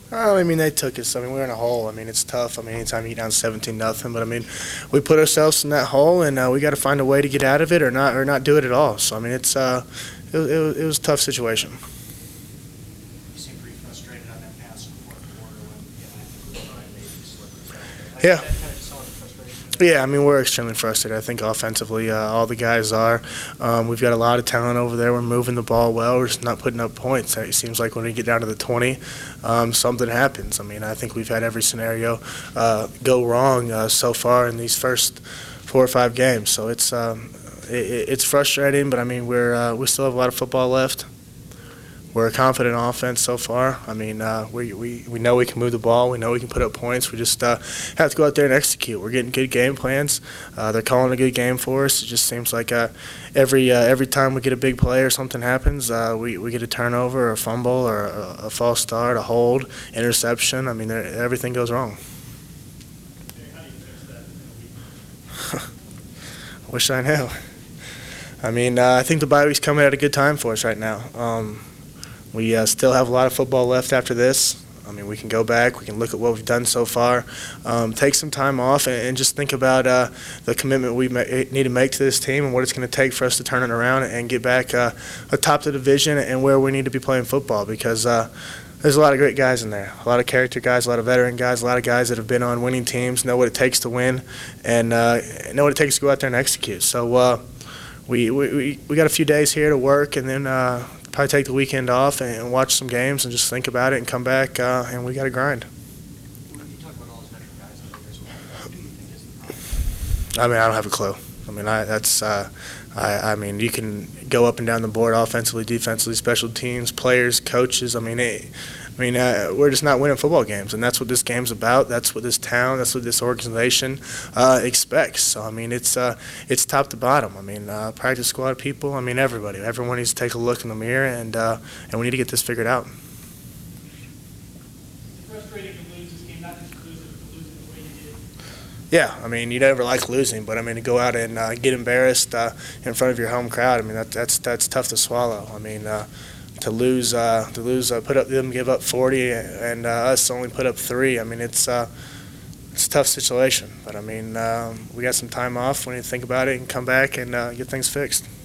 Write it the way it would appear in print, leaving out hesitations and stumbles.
I mean, they took us. I mean, we're in a hole. I mean, it's tough. I mean, anytime you get down 17-0, but I mean, we put ourselves in that hole, and we got to find a way to get out of it, or not do it at all. So I mean, it was a tough situation. You seem pretty frustrated on that pass in the fourth quarter when I think Ryan maybe slipped. Yeah. That kind of just saw the frustration. Yeah, I mean, we're extremely frustrated. I think offensively, all the guys are. We've got a lot of talent over there. We're moving the ball well. We're just not putting up points. It seems like when we get down to the 20, something happens. I mean, I think we've had every scenario go wrong so far in these first 4 or 5 games. So it's frustrating, but I mean, we still have a lot of football left. We're a confident offense so far. I mean, we know we can move the ball. We know we can put up points. We just have to go out there and execute. We're getting good game plans. They're calling a good game for us. It just seems like every time we get a big play or something happens, we get a turnover or a fumble or a false start, a hold, interception. I mean, everything goes wrong. How do you fix that? Wish I knew. I mean, I think the bye week's coming at a good time for us right now. We still have a lot of football left after this. I mean, we can go back. We can look at what we've done so far, take some time off, and just think about the commitment we need to make to this team and what it's going to take for us to turn it around and get back atop the division and where we need to be playing football because there's a lot of great guys in there, a lot of character guys, a lot of veteran guys, a lot of guys that have been on winning teams, know what it takes to win, and know what it takes to go out there and execute. So we got a few days here to work and then probably take the weekend off and watch some games and just think about it and come back and we got to grind. You talk about all those veteran guys in there as well. What do you think is the problem? I mean, I don't have a clue. I mean, I mean, you can go up and down the board offensively, defensively, special teams, players, coaches. I mean, we're just not winning football games, and that's what this game's about. That's what this town, that's what this organization expects. So, I mean, it's top to bottom. I mean, practice squad people. I mean, everybody. Everyone needs to take a look in the mirror, and we need to get this figured out. Frustrating to lose this game, not just to lose it, but to lose it the way you did. Yeah, I mean, you never like losing, but I mean, to go out and get embarrassed in front of your home crowd, I mean, that's tough to swallow. I mean, to lose, put up them give up 40, and us only put up 3. I mean, it's a tough situation. But I mean, we got some time off. We need to think about it and come back and get things fixed.